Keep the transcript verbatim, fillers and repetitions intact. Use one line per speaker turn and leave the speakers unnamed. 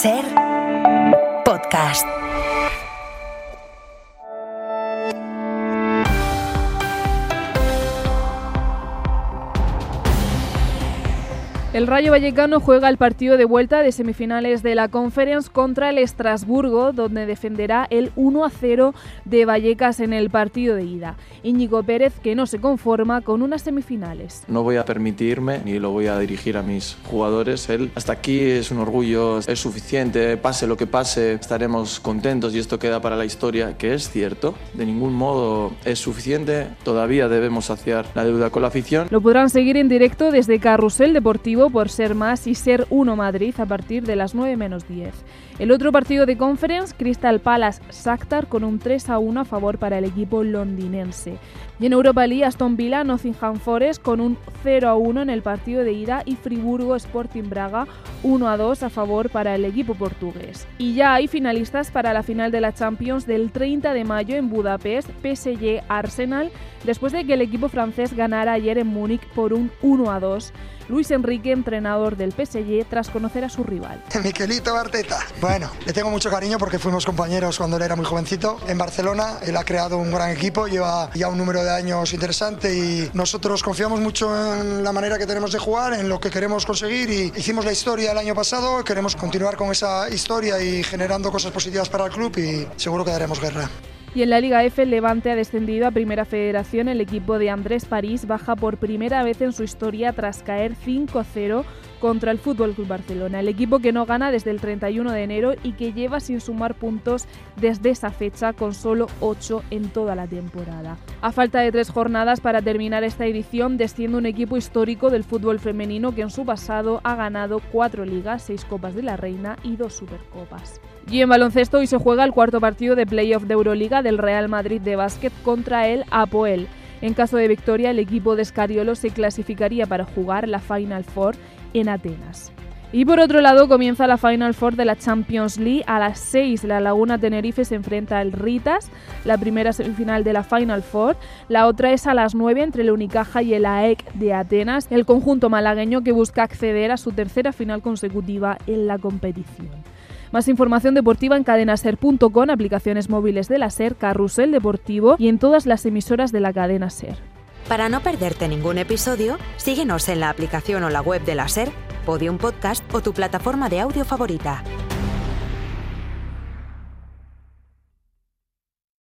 Ser Podcast.
El Rayo Vallecano juega el partido de vuelta de semifinales de la Conference contra el Estrasburgo, donde defenderá el uno a cero de Vallecas en el partido de ida. Íñigo Pérez, que no se conforma con unas semifinales.
No voy a permitirme ni lo voy a dirigir a mis jugadores. Él hasta aquí es un orgullo, es suficiente, pase lo que pase, estaremos contentos y esto queda para la historia, que es cierto. De ningún modo es suficiente, todavía debemos saciar la deuda con la afición.
Lo podrán seguir en directo desde Carrusel Deportivo por Ser Más y Ser uno Madrid a partir de las nueve menos diez. El otro partido de Conference, Crystal Palace-Shakhtar, con un tres a uno a favor para el equipo londinense. Y en Europa League, Aston Villa Nottingham Forest con un cero a uno en el partido de ida y Friburgo Sporting Braga uno a dos a favor para el equipo portugués. Y ya hay finalistas para la final de la Champions del treinta de mayo en Budapest, P S G Arsenal, después de que el equipo francés ganara ayer en Múnich por un uno a dos. Luis Enrique, entrenador del P S G, tras conocer a su rival.
Mikelito Arteta. Bueno, le tengo mucho cariño porque fuimos compañeros cuando él era muy jovencito en Barcelona. Él ha creado un gran equipo, lleva ya un número de años interesante y nosotros confiamos mucho en la manera que tenemos de jugar, en lo que queremos conseguir y hicimos la historia el año pasado. Queremos continuar con esa historia y generando cosas positivas para el club y seguro que daremos guerra.
Y en la Liga F, el Levante ha descendido a Primera Federación. El equipo de Andrés París baja por primera vez en su historia tras caer cinco a cero contra el F C Barcelona. El equipo que no gana desde el treinta y uno de enero y que lleva sin sumar puntos desde esa fecha, con solo ocho en toda la temporada. A falta de tres jornadas para terminar esta edición, desciende un equipo histórico del fútbol femenino que en su pasado ha ganado cuatro ligas, seis Copas de la Reina y dos Supercopas. Y en baloncesto hoy se juega el cuarto partido de playoff de Euroliga del Real Madrid de básquet contra el Apoel. En caso de victoria, el equipo de Escariolo se clasificaría para jugar la Final Four en Atenas. Y por otro lado, comienza la Final Four de la Champions League. A las seis, la Laguna Tenerife se enfrenta al Ritas, la primera semifinal de la Final Four. La otra es a las nueve entre el Unicaja y el A E C de Atenas, el conjunto malagueño que busca acceder a su tercera final consecutiva en la competición. Más información deportiva en cadenaser punto com, aplicaciones móviles de la SER, Carrusel Deportivo y en todas las emisoras de la cadena SER.
Para no perderte ningún episodio, síguenos en la aplicación o la web de la SER, Podium Podcast o tu plataforma de audio favorita.